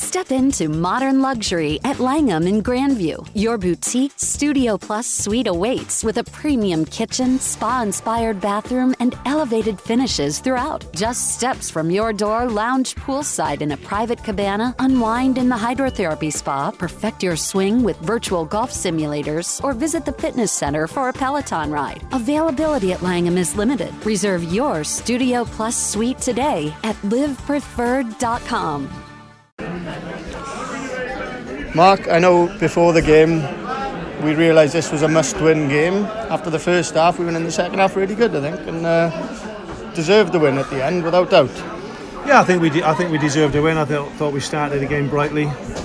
Step into modern luxury at Langham in Grandview. Your boutique Studio Plus suite awaits with a premium kitchen, spa-inspired bathroom, and elevated finishes throughout. Just steps from your door, lounge poolside in a private cabana, unwind in the hydrotherapy spa, perfect your swing with virtual golf simulators, or visit the fitness center for a Peloton ride. Availability at Langham is limited. Reserve your Studio Plus suite today at livepreferred.com. Mark, I know before the game we realised this was a must-win game. After the first half, we went in the second half really good, I think, and deserved the win at the end, without doubt. Yeah, I think we deserved a win. I thought we started the game brightly.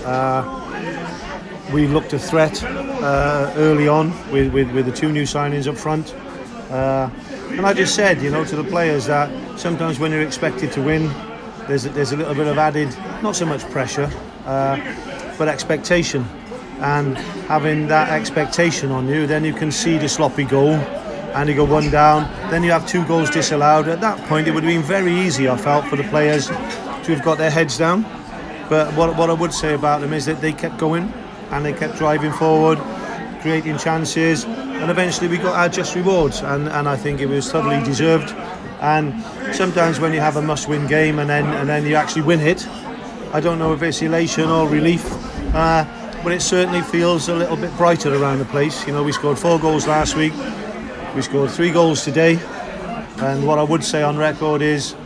We looked a threat early on with the two new signings up front. And I just said, to the players that sometimes when you're expected to win, there's a little bit of added, not so much pressure, but expectation. And having that expectation on you, then you concede a sloppy goal and you go one down, then you have two goals disallowed. At that point, it would have been very easy, I felt, for the players to have got their heads down. But what I would say about them is that they kept going and they kept driving forward, creating chances, and eventually we got our just rewards, and I think it was totally deserved. And sometimes when you have a must-win game and then you actually win it, I don't know if it's elation or relief, but it certainly feels a little bit brighter around the place. We scored 4 goals last week, we scored 3 goals today, and what I would say on record is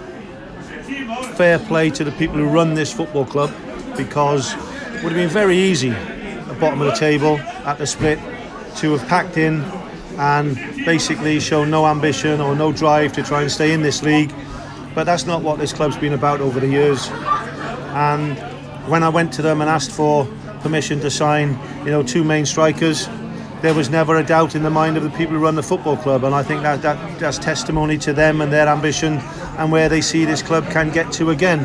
fair play to the people who run this football club, because it would have been very easy at the bottom of the table at the split to have packed in and basically shown no ambition or no drive to try and stay in this league. But that's not what this club's been about over the years. And when I went to them and asked for permission to sign, 2 main strikers, there was never a doubt in the mind of the people who run the football club, and I think that's testimony to them and their ambition and where they see this club can get to again.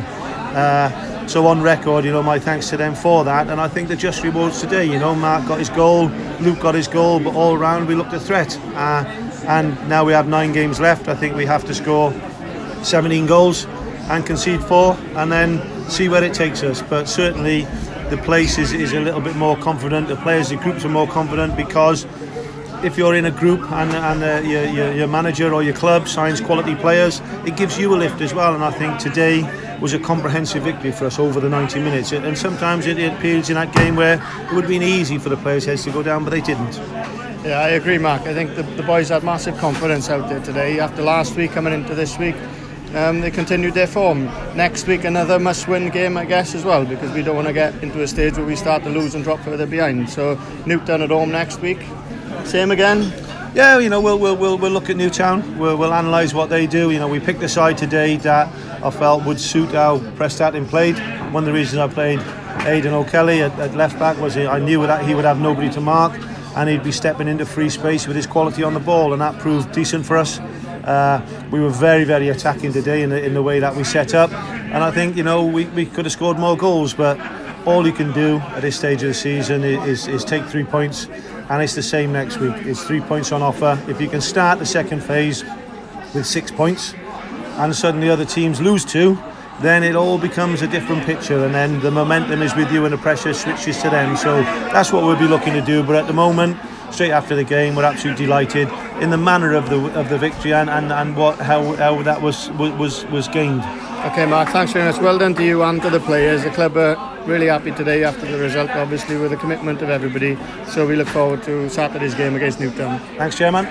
So on record, my thanks to them for that, and I think the just rewards today. Mark got his goal, Luke got his goal, but all round we looked a threat. And now we have 9 games left. I think we have to score 17 goals and concede 4, and then see where it takes us. But certainly the place is a little bit more confident. The players, the groups are more confident, because if you're in a group and your manager or your club signs quality players, it gives you a lift as well. And I think today was a comprehensive victory for us over the 90 minutes. And sometimes it appears in that game where it would have been easy for the players' heads to go down, but they didn't. Yeah, I agree, Mark. I think the boys had massive confidence out there today. After last week coming into this week, they continued their form. Next week another must-win game, I guess, as well, because we don't want to get into a stage where we start to lose and drop further behind. So Newtown at home next week. Same again? Yeah, we'll look at Newtown. We'll analyse what they do. We picked a side today that I felt would suit how Prestatyn played. One of the reasons I played Aidan O'Kelly at left back was I knew that he would have nobody to mark, and he'd be stepping into free space with his quality on the ball, and that proved decent for us. We were very, very attacking today in the way that we set up, and I think we could have scored more goals, but all you can do at this stage of the season is take 3 points, and it's the same next week. It's 3 points on offer. If you can start the second phase with 6 points and suddenly other teams lose 2, then it all becomes a different picture, and then the momentum is with you and the pressure switches to them. So that's what we'll be looking to do. But at the moment, straight after the game, we're absolutely delighted in the manner of the victory and how that was gained. Okay, Mark, thanks very much. Well done to you and to the players. The club are really happy today after the result, obviously, with the commitment of everybody. So we look forward to Saturday's game against Newtown. Thanks, Chairman.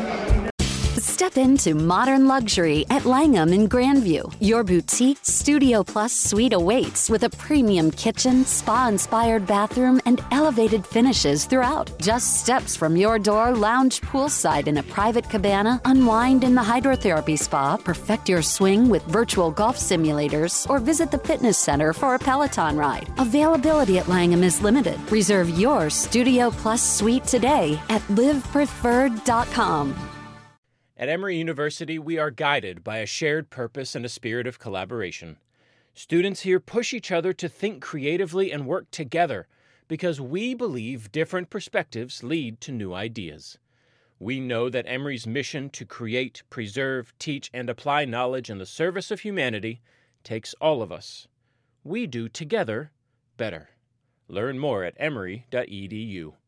Step into modern luxury at Langham in Grandview. Your boutique Studio Plus suite awaits with a premium kitchen, spa-inspired bathroom, and elevated finishes throughout. Just steps from your door, lounge poolside in a private cabana, unwind in the hydrotherapy spa, perfect your swing with virtual golf simulators, or visit the fitness center for a Peloton ride. Availability at Langham is limited. Reserve your Studio Plus suite today at livepreferred.com. At Emory University, we are guided by a shared purpose and a spirit of collaboration. Students here push each other to think creatively and work together because we believe different perspectives lead to new ideas. We know that Emory's mission to create, preserve, teach, and apply knowledge in the service of humanity takes all of us. We do together better. Learn more at emory.edu.